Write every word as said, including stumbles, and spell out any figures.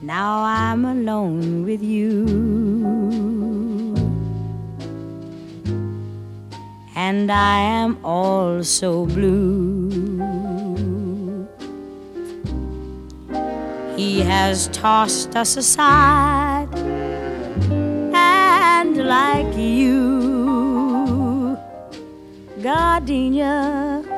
Now I'm alone with you, and I am all so blue. He has tossed us aside, and like you, gardenia